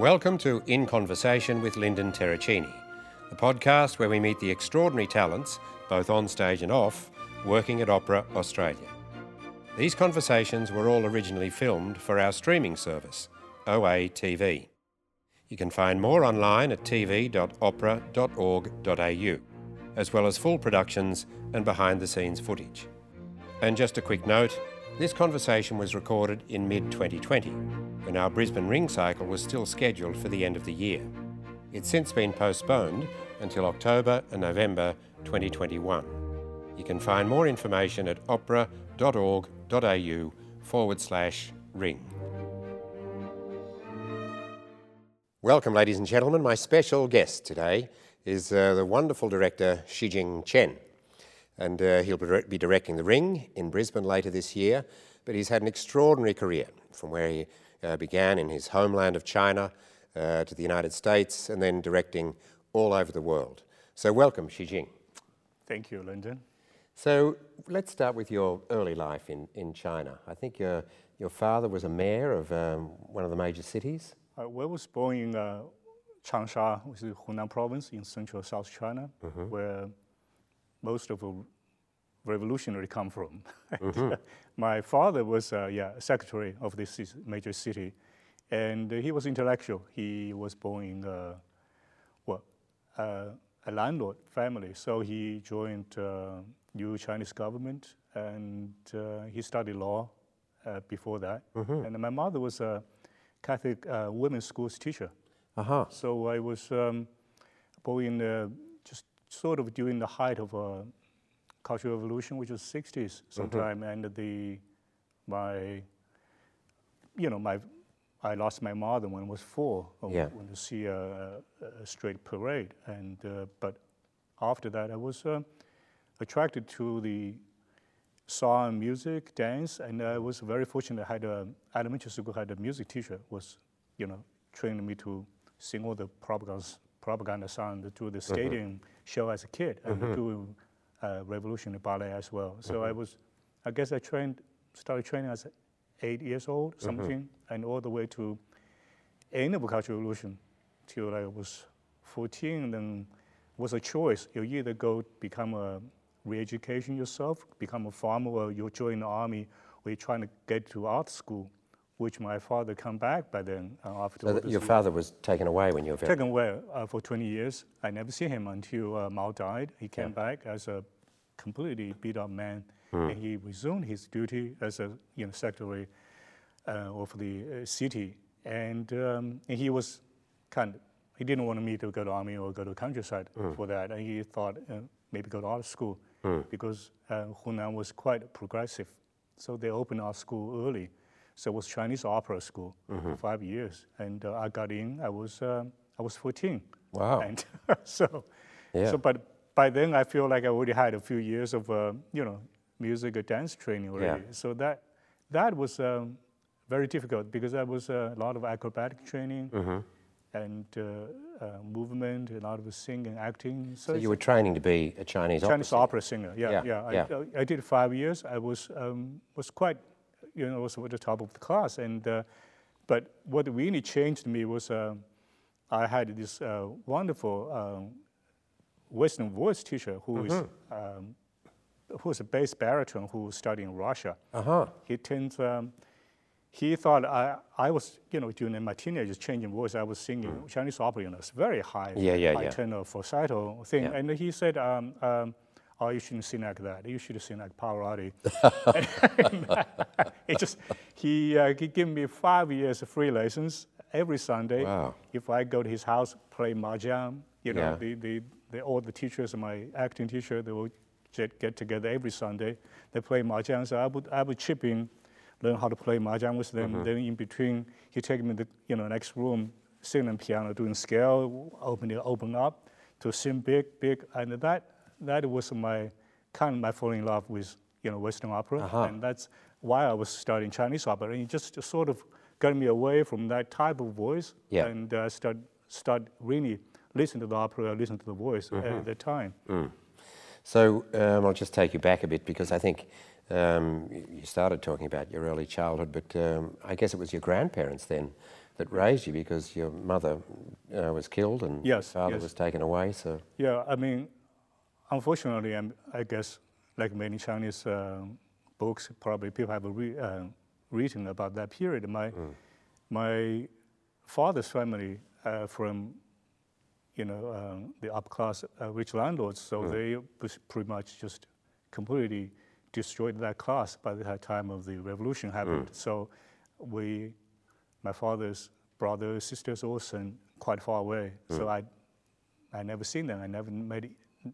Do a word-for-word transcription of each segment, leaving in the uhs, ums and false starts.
Welcome to In Conversation with Lyndon Terracini, the podcast where we meet the extraordinary talents, both on stage and off, working at Opera Australia. These conversations were all originally filmed for our streaming service, O A T V. You can find more online at t v dot opera dot org dot a u, as well as full productions and behind-the-scenes footage. And just a quick note, this conversation was recorded in mid twenty twenty, when our Brisbane Ring cycle was still scheduled for the end of the year. It's since been postponed until October and November twenty twenty-one. You can find more information at opera dot org dot a u forward slash ring. Welcome, ladies and gentlemen. My special guest today is uh, the wonderful director Shijing Chen. And uh, he'll be directing The Ring in Brisbane later this year. But he's had an extraordinary career, from where he uh, began in his homeland of China uh, to the United States, and then directing all over the world. So welcome, Shijing. Thank you, Lyndon. So let's start with your early life in, in China. I think your, your father was a mayor of um, one of the major cities. I was born in uh, Changsha, which is Hunan province in central South China, mm-hmm. where most of the revolutionary come from. Mm-hmm. My father was uh, yeah, secretary of this major city, and uh, he was intellectual. He was born in uh, well, uh, a landlord family, so he joined uh, new Chinese government, and uh, he studied law uh, before that. Mm-hmm. And my mother was a Catholic uh, women's schools teacher. Uh-huh. So I was um, born in uh, just sort of during the height of a Cultural Revolution, which was sixties sometime, mm-hmm. and the my, you know, my, I lost my mother when I was four. Yeah. When to see a, a straight parade, and uh, but after that I was uh, attracted to the song, music, dance, and I was very fortunate. I had a elementary school had a music teacher was, you know, training me to sing all the propaganda propaganda song, to do the stadium mm-hmm. show as a kid, and mm-hmm. do uh, revolutionary ballet as well. So mm-hmm. I was, I guess I trained, started training as eight years old, something, mm-hmm. and all the way to end of the Cultural Revolution till I was fourteen. Then was a choice. You either go become a re-education yourself, become a farmer, or you join the army, or you're trying to get to art school, which my father come back by then. Uh, after so your father was taken away when you were very... Taken away uh, for twenty years. I never see him until uh, Mao died. He came yeah. back as a completely beat up man, mm. and he resumed his duty as a you know secretary uh, of the uh, city. And, um, and he was kind of, he didn't want me to go to army or go to countryside mm. for that. And he thought uh, maybe go to art school mm. because uh, Hunan was quite progressive. So they opened our school early. So it was Chinese opera school mm-hmm. for five years, and uh, I got in. I was uh, I was fourteen. Wow! And so, yeah. so but by then I feel like I already had a few years of uh, you know music or dance training already. Yeah. So that that was um, very difficult because that was uh, a lot of acrobatic training mm-hmm. and uh, uh, movement, a lot of singing, acting. So, so you were training to be a Chinese Chinese opera opera singer. Yeah, yeah. yeah. yeah. I, I did five years. I was um, was quite. You know, was at the top of the class, and uh, but what really changed me was uh, I had this uh, wonderful um, Western voice teacher who mm-hmm. is um, who was a bass baritone who studied in Russia. Uh-huh. He turned, um, he thought I I was you know during my teenagers changing voice. I was singing mm. Chinese opera, you know, it's very high, yeah, yeah, high yeah. tenor falsetto thing, yeah. and he said. Um, um, Oh, you shouldn't sing like that. You should sing like Pavarotti. It just he uh, he gave me five years of free lessons every Sunday. Wow. If I go to his house, play mahjong, you know, yeah. the, the, the all the teachers, my acting teacher, they would get, get together every Sunday. They play mahjong, so I would I would chip in, learn how to play mahjong with them. Mm-hmm. Then in between, he take me to you know next room, sitting on piano, doing scale, open it open up to sing big big, and that. That was my kind of my falling in love with you know Western opera, uh-huh. and that's why I was studying Chinese opera. And it just sort of got me away from that type of voice, yeah. and uh, start start really listen to the opera, listen to the voice mm-hmm. at the time. Mm. So um, I'll just take you back a bit because I think um, you started talking about your early childhood, but um, I guess it was your grandparents then that raised you, because your mother uh, was killed and yes, your father yes. was taken away. So yeah, I mean, unfortunately, I'm, I guess like many Chinese uh, books, probably people have re, uh, written about that period. My mm. my father's family uh, from you know um, the upper class uh, rich landlords, so mm. they pretty much just completely destroyed that class by the time of the revolution happened. Mm. So we, my father's brothers, sisters, all sent quite far away. Mm. So I, I never seen them. I never met,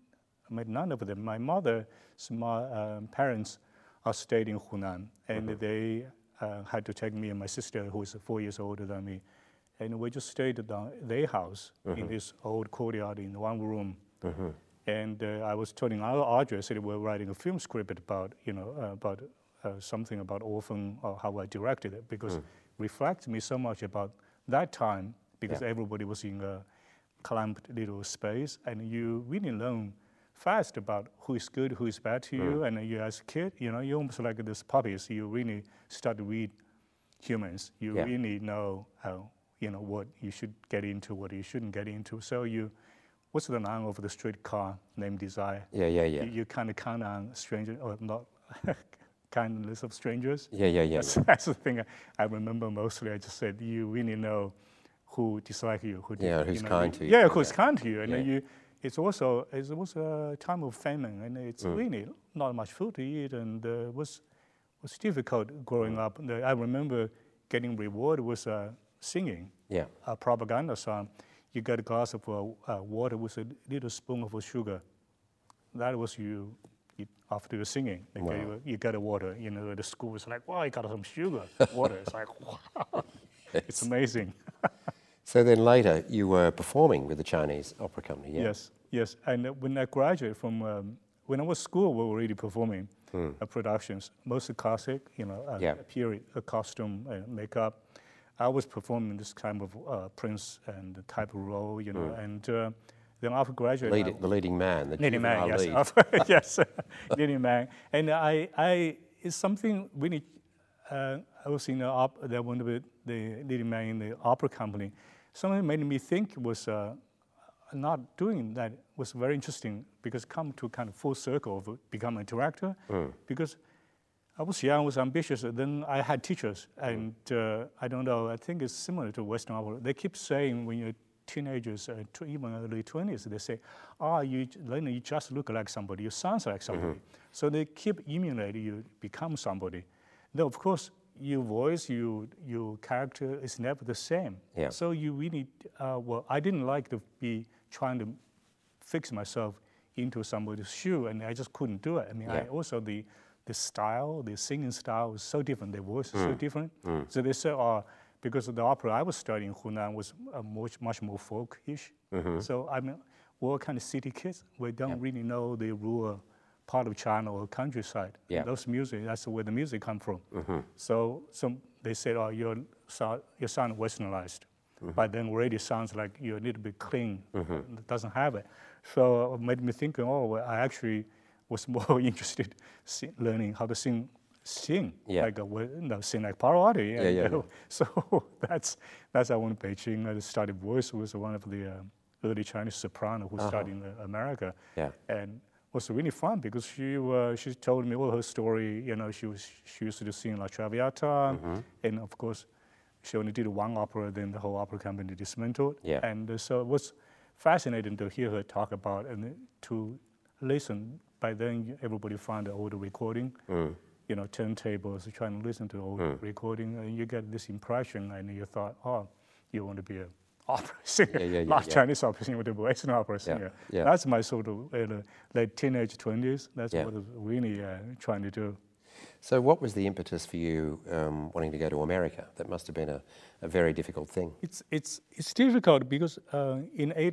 met none of them. My mother's my, um, parents are stayed in Hunan, and mm-hmm. they uh, had to take me and my sister, who is four years older than me, and we just stayed at their house mm-hmm. in this old courtyard in one room. Mm-hmm. And uh, I was telling Audrey, I said we're writing a film script about, you know, uh, about uh, something about orphan, or how I directed it, because mm. it reflects me so much about that time, because yeah. everybody was in a clamped little space, and you really learn fast about who is good, who is bad to mm. you, and you as a kid, you know, you're almost like these puppies. You really start to read humans. You yeah. really know how, you know, what you should get into, what you shouldn't get into. So you. What's the name of the streetcar named Desire? Yeah, yeah, yeah. You, you kind of count on strangers, or not kindness of strangers. Yeah, yeah, yeah. That's, yeah. that's the thing I, I remember mostly. I just said, you really know who dislike you, who yeah, who's you know, kind you, to you. Yeah, who's yeah. kind to you, and yeah. then you. It's also it was a time of famine, and it's mm. really not much food to eat, and uh, was was difficult growing mm. up. I remember getting reward was uh, singing. Yeah. A propaganda song. You get a glass of uh, uh, water with a little spoon of sugar. That was you, you after you're singing. They wow. you, you get a water. You know, the school was like, wow, you got some sugar, water. It's like, wow, yes. It's amazing. So then later you were performing with the Chinese Opera Company, yeah? Yes, yes. And uh, when I graduated from, um, when I was school, we were already performing hmm. uh, productions, mostly classic, you know, uh, yeah. period, uh, costume, uh, makeup. I was performing this kind of uh, prince and the type of role, you know, mm. and uh, then after graduating, Lead, the leading man, the leading man, yes, lead. yes, leading man, and I, I, it's something really. Uh, I was in the op, there one of the, the leading man in the opera company. Something made me think was uh, not doing that was very interesting, because come to kind of full circle of becoming a director, mm. because. I was young, was ambitious, and then I had teachers, and uh, I don't know, I think it's similar to Western opera. They keep saying when you're teenagers, uh, to even early twenties, they say, ah, oh, you, you just look like somebody, you sound like somebody. Mm-hmm. So they keep emulating you, become somebody. Though, of course, your voice, your, your character is never the same. Yeah. So you really, uh, well, I didn't like to be trying to fix myself into somebody's shoe, and I just couldn't do it. I mean, yeah. I also, the, the style, the singing style was so different, the voice is mm. so different. Mm. So they said, oh, because the opera I was studying in Hunan was uh, much, much more folk-ish. Mm-hmm. So I mean, we're kind of city kids. We don't yep. really know the rural part of China or countryside. Yep. Those music, that's where the music come from. Mm-hmm. So, so they said, oh, you're, so, you sound westernized. Mm-hmm. But then already sounds like you're a little bit clean. Mm-hmm. It doesn't have it. So it made me think, oh, well, I actually was more interested in learning how to sing, sing yeah. like a, you know, sing like Pavarotti. Yeah, yeah, yeah. So that's that's I went to Beijing. I studied voice. Was one of the uh, early Chinese soprano who uh-huh. studied in uh, America. Yeah. And it was really fun because she uh, she told me all her story. You know, she was she used to sing La Traviata, mm-hmm. and of course, she only did one opera. Then the whole opera company dismantled. Yeah. And uh, so it was fascinating to hear her talk about and to listen. By then, everybody found the old recording, mm. you know, turntables, trying to listen to old mm. recording, and you get this impression, and you thought, oh, you want to be an opera singer, yeah, yeah, yeah, not yeah. Chinese opera singer, but a Western opera singer. Yeah, yeah. That's my sort of uh, late teenage twenties. That's yeah. what I was really uh, trying to do. So what was the impetus for you um, wanting to go to America? That must have been a, a very difficult thing. It's it's it's difficult because uh, in eight,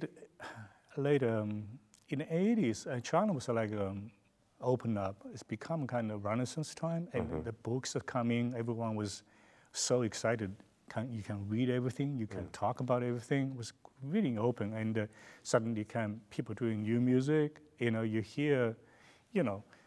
later, um, in the eighties, uh, China was like um, open up. It's become kind of Renaissance time, and mm-hmm. the books are coming. Everyone was so excited. Can, you can read everything. You can mm. talk about everything. It was really open, and uh, suddenly came people doing new music. You know, you hear, you know,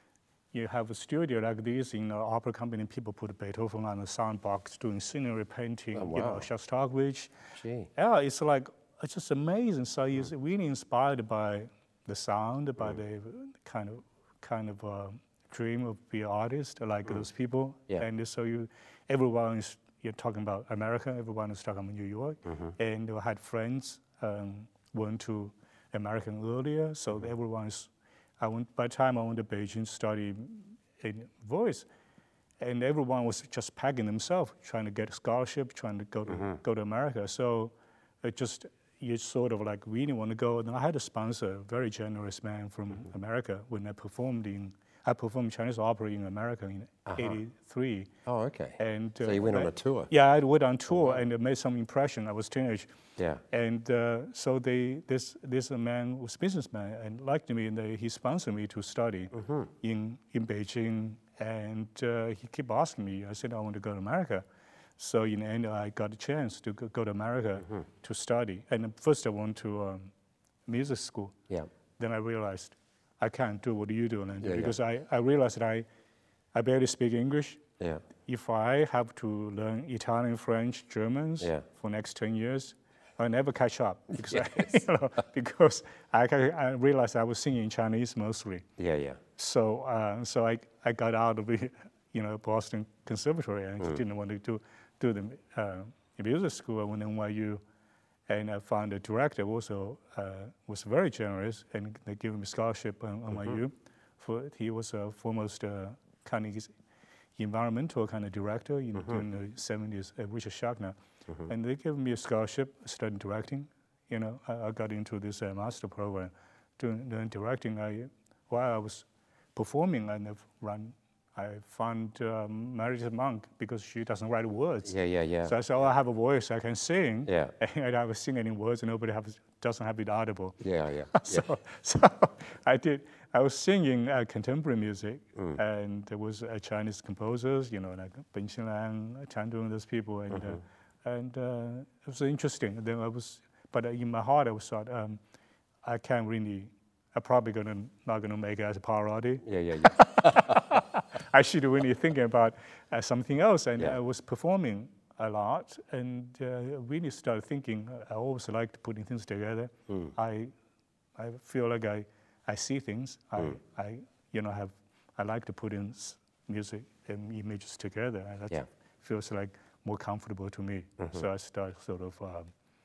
you have a studio like this in an opera company, people put Beethoven on the sound box doing scenery painting, Oh, wow. you know, Shostakovich. Gee. Yeah, it's like, it's just amazing. So he's really inspired by the sound, by the kind of kind of uh, dream of being an artist, like those people. Yeah. And so you, everyone is, you're talking about America, everyone is talking about New York. And I had friends um, went to America earlier, so everyone's, I went, by the time I went to Beijing to study in voice, and everyone was just packing themselves, trying to get a scholarship, trying to go to, go to America. So it just, you sort of like really want to go. And I had a sponsor, a very generous man from America, when I performed in, I performed Chinese opera in America in eighty-three. Oh, okay. And So you went on I- a tour? Yeah, I went on tour and it made some impression. I was teenage. Yeah. And uh, so they, this this man was businessman and liked me, and they, he sponsored me to study in in Beijing. And uh, he kept asking me. I said I want to go to America. So in the end, I got a chance to go, go to America to study. And first, I went to um, music school. Yeah. Then I realized I can't do what you do, Linda, Yeah, yeah. because I, I realized that I I barely speak English. Yeah. If I have to learn Italian, French, Germans Yeah. for next ten years, I'll never catch up because, I, you know, because I, I realized I was singing in Chinese mostly. Yeah, yeah. So uh, so I, I got out of the, you know, Boston Conservatory and didn't want to do do the uh, music school. I went to N Y U, and I found the director also uh, was very generous, and they gave me scholarship on N Y U. For he was a foremost uh, kind of environmental kind of director in during the seventies, uh, Richard Schachner, and they gave me a scholarship. I studied directing. You know, I, I got into this uh, master program doing, doing directing. I while I was performing, I never run. I found um, Meredith Monk because she doesn't write words. Yeah, yeah, yeah. So I said, oh, I have a voice, I can sing. Yeah. And I was singing in words, and nobody have, doesn't have it audible. Yeah, yeah. so, so I did. I was singing uh, contemporary music, and there was uh, Chinese composers, you know, like Ben Xinlang, Chan Dong, those people, and uh, and uh, it was interesting. Then I was, but uh, in my heart, I was thought, um, I can't really. I'm probably gonna not gonna make it as a parody. Yeah, yeah, yeah. I should really thinking about uh, something else, and Yeah. I was performing a lot, and uh, really started thinking. I always liked putting things together. I, I feel like I, I see things. I, I, you know, have I like to put in s- music and images together, and that Yeah. feels like more comfortable to me. So I started sort of um,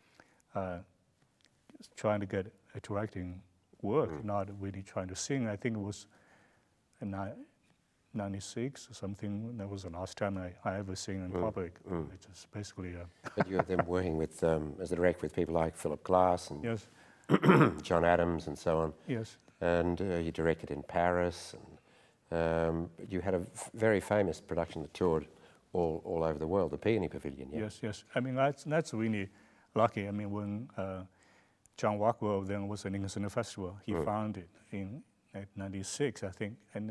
uh, trying to get a directing work, not really trying to sing. I think it was in ni- ninety-six or something. That was the last time I, I ever sing in public. It's just basically, uh, But you were then working with, um, as a director with people like Philip Glass and yes, John Adams and so on. yes, And uh, you directed in Paris. And um, you had a f- very famous production that toured all, all over the world, the Peony Pavilion. Yeah? yes, yes. I mean, that's, that's really lucky. I mean, when uh, John Rockwell then was at Lincoln Center Festival, he found it in ninety-six, I think. And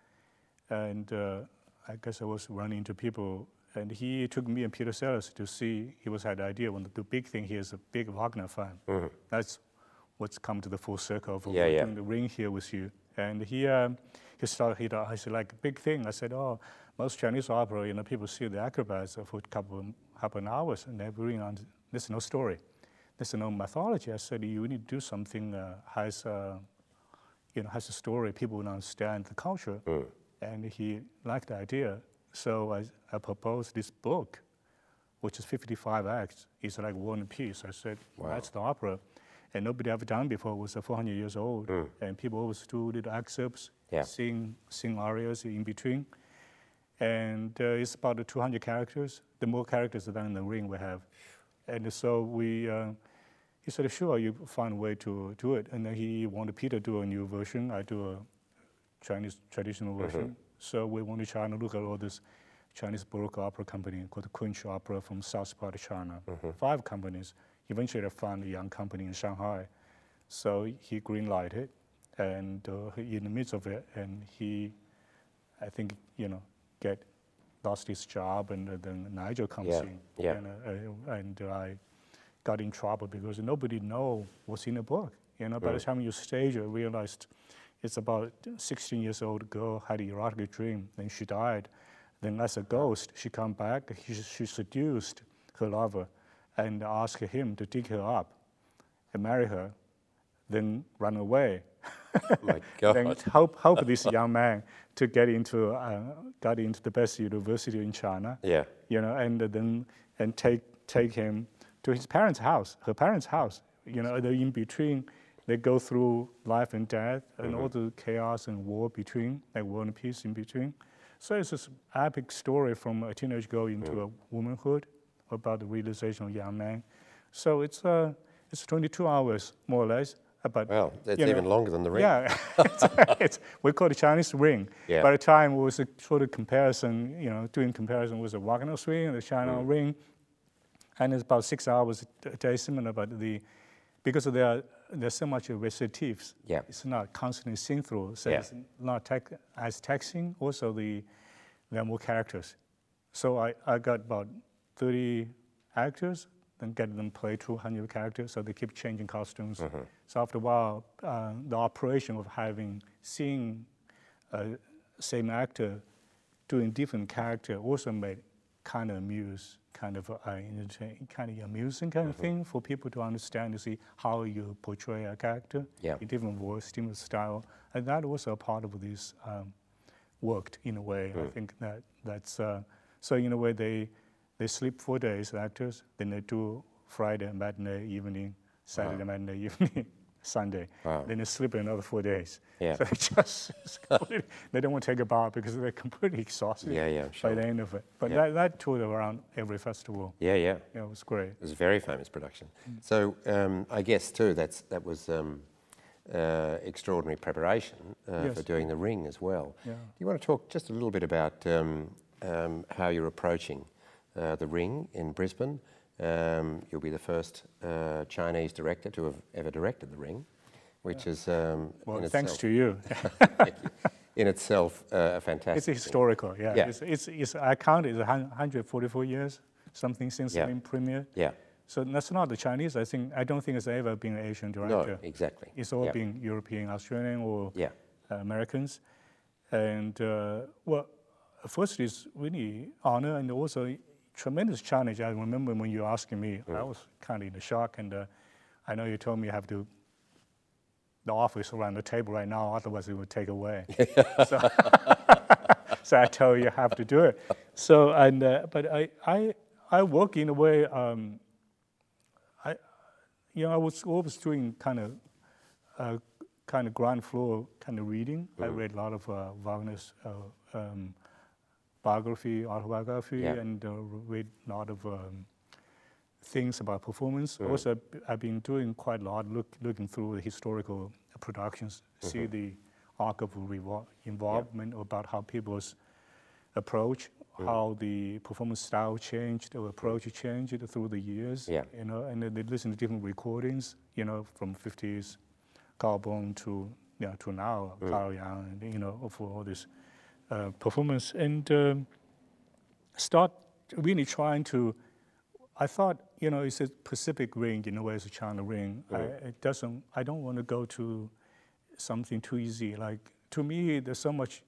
uh, and uh, I guess I was running into people, and he took me and Peter Sellers to see. He was had the idea when the, the big thing. He is a big Wagner fan. That's what's come to the full circle of Yeah, yeah. doing the ring here with you. And he um, he started. He thought, I said, like big thing. I said, oh, most Chinese opera, you know, people see the acrobats for a couple of couple of hours, and they bring on. There's no story. There's no mythology. I said, you need to do something uh, has. Uh, you know, has a story, people will understand the culture. And he liked the idea. So I, I proposed this book, which is fifty-five acts. It's like one piece. I said, well, that's the opera. And nobody ever done before. It was uh, four hundred years old. And people always do little excerpts, Yeah. sing, sing arias in between. And uh, it's about two hundred characters. The more characters than in the ring we have. And so we, uh, he said, sure, you find a way to do it. And then he wanted Peter to do a new version. I do a Chinese traditional version. So we wanted China to look at all this Chinese Baroque opera company called the Kunch Opera from south part of China. Five companies. Eventually I found a young company in Shanghai. So he green-lighted, and uh, in the midst of it, and he, I think, you know, get lost his job, and uh, then Nigel comes Yeah, in. yeah. And, uh, and I got in trouble because nobody know what's in the book. You know, by the time you stage, I realized It's about sixteen years old girl had an erotic dream, then she died. Then as a ghost, she come back, she, she seduced her lover and asked him to dig her up and marry her, then run away. Oh my God. Then help, help this young man to get into, uh, got into the best university in China. Yeah. You know, and then, and take, take him to his parents' house, her parents' house. You know, they're in between, they go through life and death and mm-hmm. all the chaos and war between, like war and peace in between. So it's this epic story from a teenage girl into mm. a womanhood about the realization of a young man. So it's uh, it's twenty-two hours, more or less. But, well, that's you know, even longer than the Ring. Yeah, it's, it's, we call it Chinese Ring. Yeah. By the time it was a sort of comparison, you know, doing comparison with the Wagner Swing and the China mm. Ring. And it's about six hours a day similar, but the, because there are, there's so much recitatives, yeah. it's not constantly seen through, so yeah. it's not tech, as taxing. Also, the, there are more characters. So I, I got about thirty actors, then get them play two hundred characters, so they keep changing costumes. Mm-hmm. So after a while, uh, the operation of having, seeing uh, same actor doing different character also made kind of amuse, kind of uh, kind of amusing kind mm-hmm. of thing for people to understand, to see how you portray a character yeah. in different voice, different style, and that also a part of this um, worked in a way. Mm. I think that that's uh, so in a way they they sleep four days, actors, then they do Friday matinee evening, Saturday wow. matinee evening, Sunday. Wow. Then they sleep another four days. Yeah. So they just they don't want to take a bath because they're completely exhausted yeah, yeah, sure. by the end of it. But yeah. that, that toured around every festival. Yeah, yeah. Yeah, it was great. It was a very famous production. Mm. So um, I guess too that's that was um, uh, extraordinary preparation uh, yes. for doing the Ring as well. Yeah. Do you want to talk just a little bit about um, um, how you're approaching uh, the Ring in Brisbane? Um, you'll be the first uh, Chinese director to have ever directed The Ring, which yeah. is um, well, in thanks itself, to you. Thank you. In itself, uh, a fantastic. It's historical, yeah. yeah. It's, it's, it's, I counted one hundred forty-four years, something since yeah. the premiere. Yeah. So that's not the Chinese. I think I don't think it's ever been an Asian director. No, exactly. It's all yeah. been European, Australian, or yeah. uh, Americans. And uh, well, first it's really honor and also tremendous challenge. I remember when you were asking me, mm. I was kind of in a shock, and uh, I know you told me you have to, the office around the table right now, otherwise it would take away. so, so I told you you have to do it. So, and uh, but I, I, I work in a way, um, I, you know, I was always doing kind of, uh, kind of ground floor kind of reading. Mm. I read a lot of uh, Wagner's uh, um, biography, autobiography, yeah. and uh, read a lot of um, things about performance. Mm. Also, I've been doing quite a lot, look, looking through the historical productions, mm-hmm. see the arc of revol- involvement yeah. about how people's approach, mm. how the performance style changed, or approach mm. changed through the years. Yeah. You know, and then they listen to different recordings, you know, from fifties, Carl Bone to you know, to now, mm. Carl Yang, and you know, for all this. Uh, performance and um, start really trying to. I thought you know it's a Pacific Ring in a way, it's a China Ring. Mm. I, it doesn't. I don't want to go to something too easy. Like to me, there's so much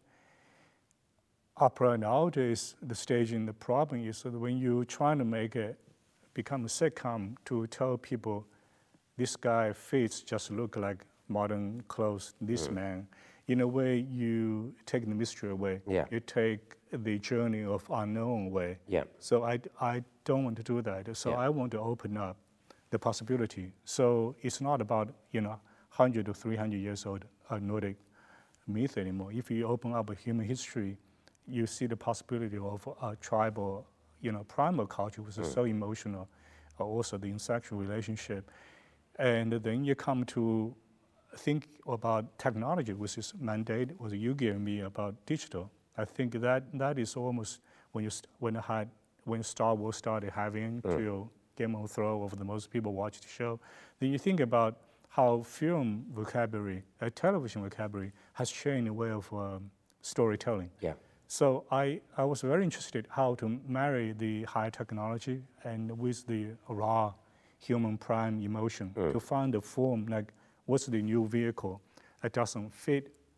opera nowadays. The staging, the problem is that when you're trying to make it become a sitcom to tell people, this guy fits just look like modern clothes. This mm. man. In a way, you take the mystery away. Yeah. You take the journey of unknown away. Yeah. So I, I don't want to do that. So yeah. I want to open up the possibility. So it's not about, you know, one hundred or three hundred years old uh, Nordic myth anymore. If you open up a human history, you see the possibility of a tribal, you know, primal culture, which is mm. so emotional, uh, also the sexual relationship. And then you come to think about technology, which is mandate, was you gave me about digital. I think that that is almost when you st- when I had when Star Wars started having mm. to Game of Thrones, of the most people watch the show. Then you think about how film vocabulary, uh, television vocabulary, has changed the way of um, storytelling. Yeah. So I, I was very interested how to marry the high technology and with the raw human prime emotion mm. to find a form like. What's the new vehicle that doesn't fit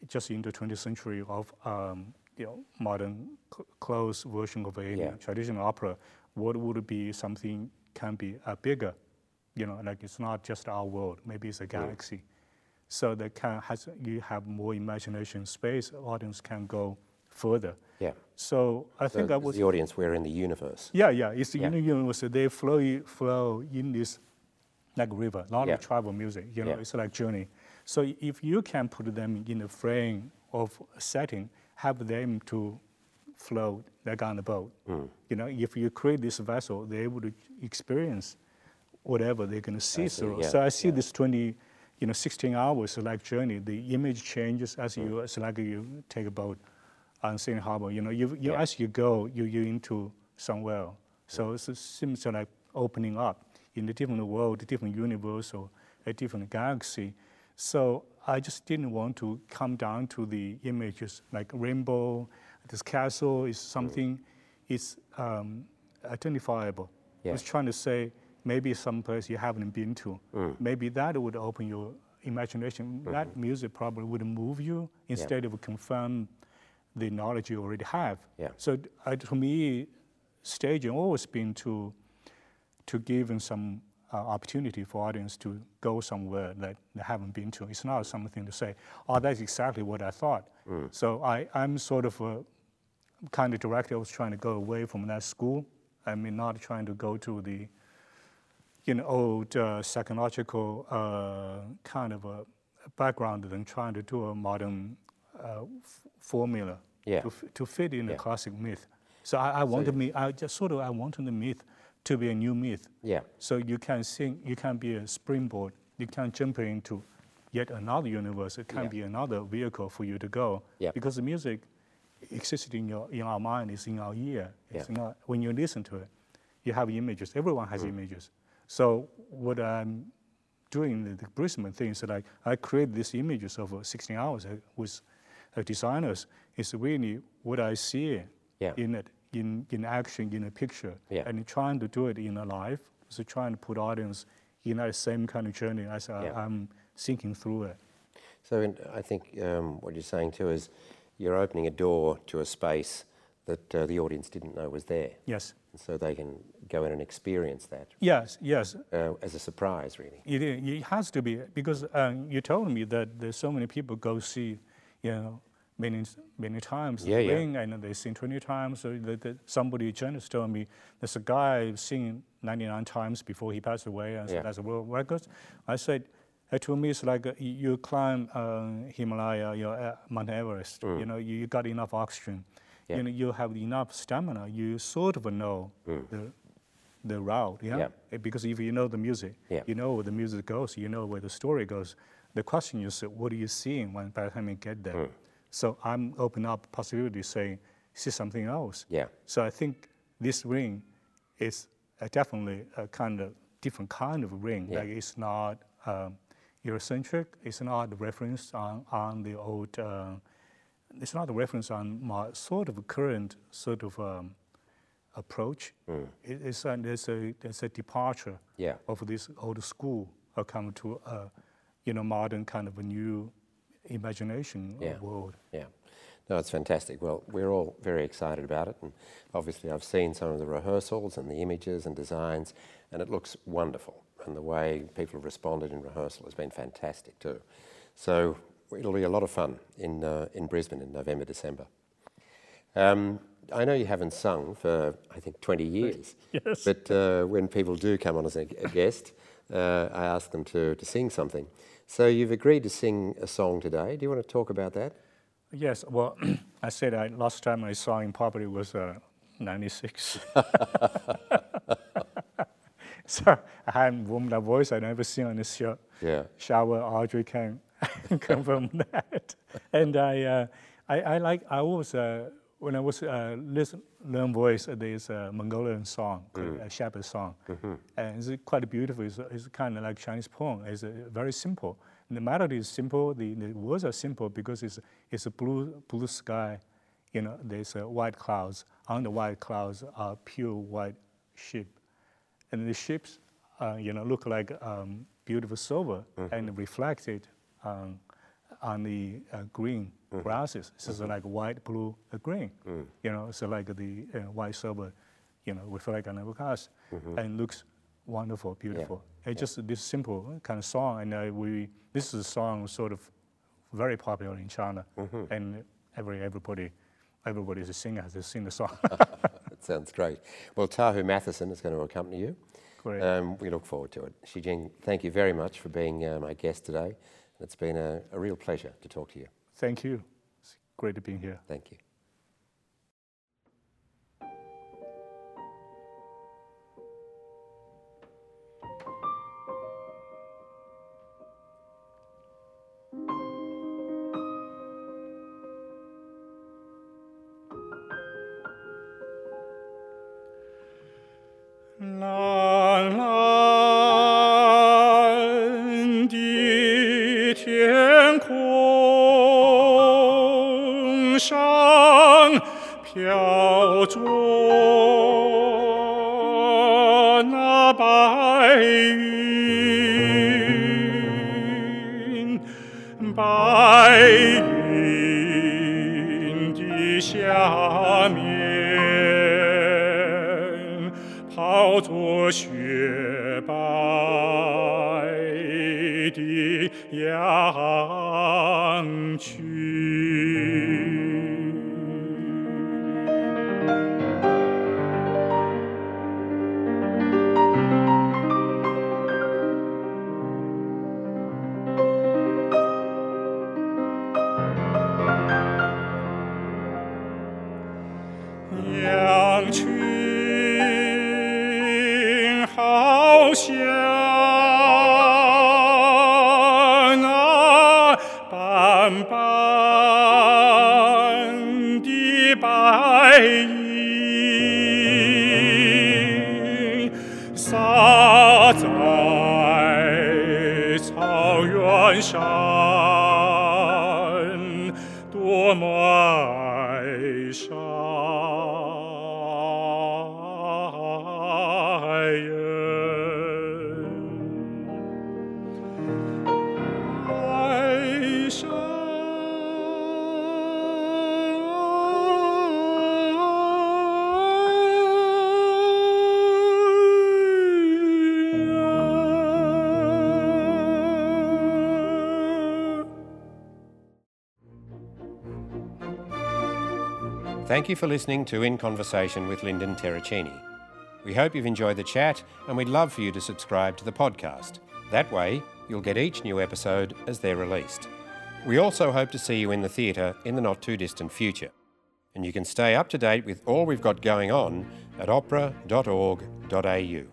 just in the twentieth century of um, you know, modern cl- close version of a Yeah. traditional opera, what would be something can be uh, bigger, you know, like it's not just our world, maybe it's a galaxy. Mm. So that can has you have more imagination space, audience can go further. Yeah. So I so think I was the audience. We're in the universe. Yeah, yeah. It's the yeah. universe. They flow flow in this like river. A lot yeah. of tribal music. You know, yeah. it's like journey. So if you can put them in a frame of a setting, have them to float like on the boat. Mm. You know, if you create this vessel, they're able to experience whatever they're going to see, see through. Yeah. So I see yeah. this twenty. You know, sixteen hours like journey. The image changes as you. Mm. It's like you take a boat on Sydney Harbor. You know, you, you yeah. as you go, you you into somewhere. So mm. it seems like opening up in a different world, a different universe, or a different galaxy. So I just didn't want to come down to the images like rainbow. This castle is something. Mm. It's um, identifiable. Yeah. I was trying to say. Maybe some place you haven't been to. Mm. Maybe that would open your imagination. Mm-hmm. That music probably would move you instead yeah. of confirm the knowledge you already have. Yeah. So uh, to me, staging always been to to give some uh, opportunity for audience to go somewhere that they haven't been to. It's not something to say, oh, that's exactly what I thought. Mm. So I, I'm sort of a kind of director. I was trying to go away from that school. I mean, not trying to go to the you know, old uh, psychological uh, kind of a background than trying to do a modern uh, f- formula yeah. to, f- to fit in yeah. a classic myth. So I, I wanted so, me, I just sort of, I wanted the myth to be a new myth. Yeah. So you can sing, you can be a springboard, you can jump into yet another universe. It can yeah. be another vehicle for you to go. Yeah. Because the music exists in your in our mind, it's in our ear. It's yeah. not, when you listen to it, you have images. Everyone has mm. images. So what I'm doing, the, the Brisbane thing, is like I create these images over sixteen hours with uh, designers. It's really what I see yeah. in it, in, in action, in a picture, yeah. and trying to do it in a live. So trying to put audience in that same kind of journey as I, yeah. I'm thinking through it. So in, I think um, what you're saying too is you're opening a door to a space that uh, the audience didn't know was there. Yes. And so they can go in and experience that. Yes, yes. Uh, as a surprise, really. It, it has to be, because um, you told me that there's so many people go see, you know, many many times yeah, the yeah. Ring, and they sing twenty times. So that, that somebody journalist told me there's a guy singing ninety-nine times before he passed away, and so yeah. that's a world record. I said, uh, to me, it's like uh, you climb uh, Himalaya, your uh, Mount Everest. Mm. You know, you, you got enough oxygen. Yeah. You know, you have enough stamina. You sort of know mm. the the route, yeah? yeah. Because if you know the music, yeah. you know where the music goes, you know where the story goes. The question is, what are you seeing when by the time you get there? Mm. So I'm opening up possibilities, saying, see something else. Yeah. So I think this ring is uh, definitely a kind of different kind of ring. Yeah. Like it's not um, Eurocentric. It's not a reference on on the old. Uh, it's not a reference on my sort of current sort of. Um, approach. Mm. It, it's a, there's a there's a departure yeah. of this old school, uh, come to a you know modern kind of a new imagination yeah. world. Yeah, no, it's fantastic. Well, we're all very excited about it, and obviously I've seen some of the rehearsals and the images and designs, and it looks wonderful. And the way people have responded in rehearsal has been fantastic too. So it'll be a lot of fun in uh, in Brisbane in November, December. Um, I know you haven't sung for, I think, twenty years. Yes. But uh, when people do come on as a, a guest, uh, I ask them to, to sing something. So you've agreed to sing a song today. Do you want to talk about that? Yes. Well, I said I, last time I sang in public was uh, ninety-six. So I hadn't warmed my voice. I never sing on this show. Yeah. Shower, Audrey can confirm that. And I, uh, I, I like, I was... Uh, When I was uh, listen, learn voice, uh, there's a Mongolian song, called mm. a shepherd song, mm-hmm. and it's quite beautiful. It's, it's kind of like Chinese poem. It's uh, very simple. And the melody is simple. The, the words are simple because it's it's a blue blue sky. You know, there's uh, white clouds. On the white clouds are pure white sheep, and the ships, uh, you know, look like um, beautiful silver mm-hmm. and reflected um, on the uh, green mm-hmm. grasses. It's just mm-hmm. like white, blue, uh, green. Mm. You know, it's like the uh, white silver, you know, reflect on the cars, mm-hmm. and looks wonderful, beautiful. Yeah. It's yeah. just this simple kind of song, and uh, we this is a song sort of very popular in China, mm-hmm. and every everybody everybody is a singer to sing the song. That sounds great. Well, Tahu Mathieson is going to accompany you. Great. Um, we look forward to it. Shi Jing, thank you very much for being uh, my guest today. It's been a, a real pleasure to talk to you. Thank you. It's great to be here. Thank you. Thank you for listening to In Conversation with Lyndon Terracini. We hope you've enjoyed the chat, and we'd love for you to subscribe to the podcast. That way, you'll get each new episode as they're released. We also hope to see you in the theatre in the not-too-distant future. And you can stay up to date with all we've got going on at opera dot org dot a u.